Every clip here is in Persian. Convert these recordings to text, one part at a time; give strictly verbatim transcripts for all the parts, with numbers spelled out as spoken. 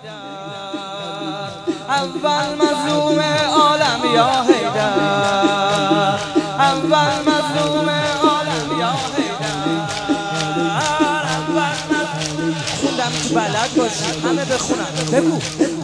اول مظلوم عالم یا حیدر، اول مظلوم عالم یا حیدر، اول مظلوم. خوندم که بلد باشی همه بخونم. بگو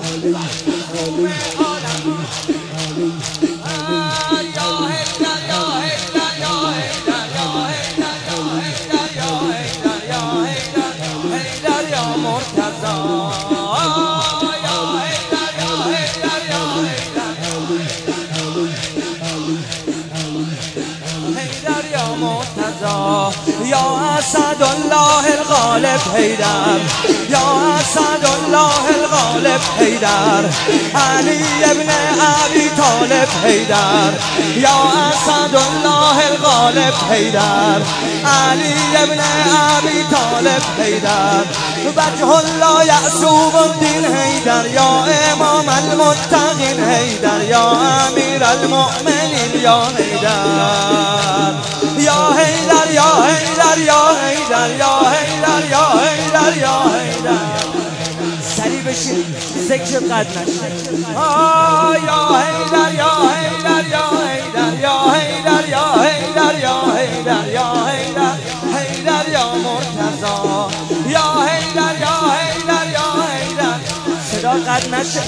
یا اسد الله الغالب حیدر، یا اسد الله الغالب حیدر، علی ابن ابی طالب حیدر، یا اسد الله الغالب حیدر، علی ابن ابی طالب حیدر، وجه الله یعصوب الدین حیدر، یا امام المتقین حیدر، یا امیر المؤمنین یا حیدر، یا حیدر یا حیدر یا حیدر یا حیدر یا حیدر یا حیدر. سریع بشین ذکر قد نشه. یا حیدر یا حیدر یا حیدر یا حیدر یا حیدر یا حیدر یا حیدر، حیدر یا مرتضی، یا حیدر یا حیدر یا حیدر. صدا قد نشه.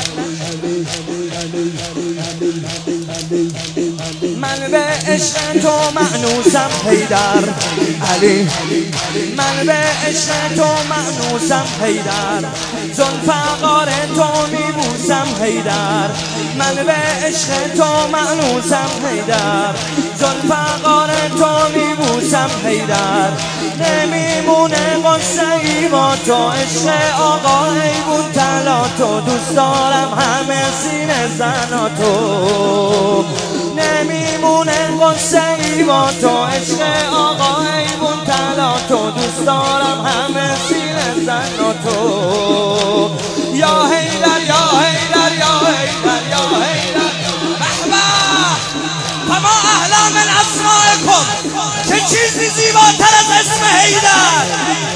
من به عشق تو مأنوسم حیدر علی، من به عشق تو مأنوسم حیدر، ذوالفقار تو میبوسم حیدر، من به عشق تو مأنوسم حیدر، ذوالفقار تو میبوسم حیدر. نمیمونه قصه ای با تو، عشق آقا ایبون طلا تو، دوست دارم همه سینه زناتو. نمیمونه قصه ای با تو، عشق آقا ایبون طلا تو، دوست دارم همه سینه زناتو. یا حیدر یا حیدر یا حیدر یا حیدر. بحبه فما احلا من اسمائکم، چه چیزی زیباتر از اسم حیدر.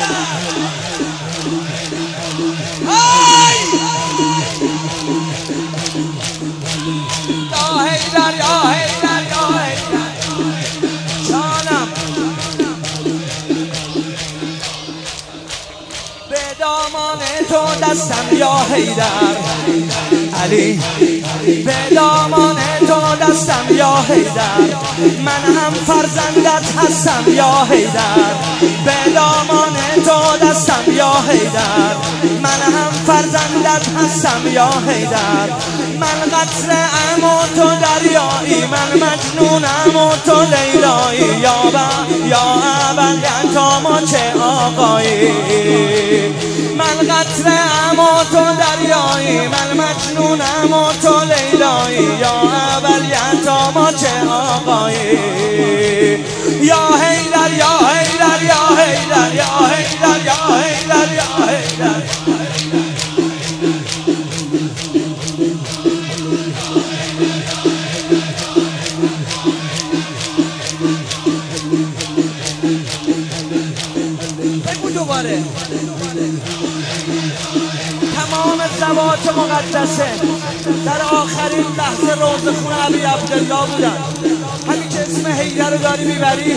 یا حیدر یا حیدر یا حیدر جانم. به دامان تو دستم یا حیدر علی، به دامان تو دستم یا حیدر، من هم فرزندت هستم یا حیدر. به دامان تو دستم یا حیدر، من هم فرزندت هستم یا حیدر. من قطره‌ام و تو دریایی، من مجنونم و تو لیلایی، یا با یا اول تا ما چه آقایی. من قطره‌ام و تو دریایی، من مجنونم و تو لیلایی، یا اول تا ما چه آقایی. یا حیدر یا حیدر یا حیدر یا حیدر یا حیدر یا حیدر. بگو دوباره. تمام ذوات مقدسه در آخرین لحظه روزخون ابی عبدالله بودن. همین که اسم حیدر رو داری میبری،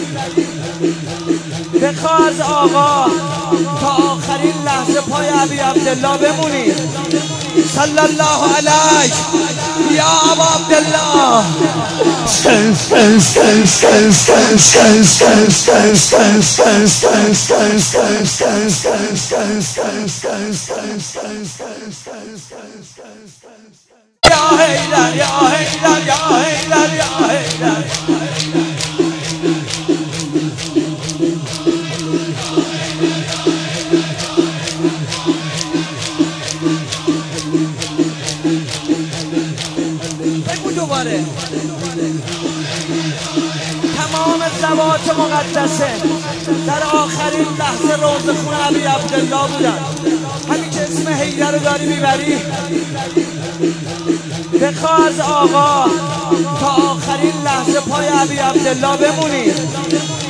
بخواه از آقا تا آخرین لحظه پای ابی عبدالله بمونی. صلی الله علیه یا ابا عبدالله. یا حیدر یا حیدر یا حیدر یا حیدر. بگو دوباره. تمام ذوات مقدسه در آخرین لحظه روزخون ابی عبدالله بودن. همین که اسم حیدر رو داری میبری، بخواه از آقا تا آخرین لحظه پای ابی عبدالله بمونی.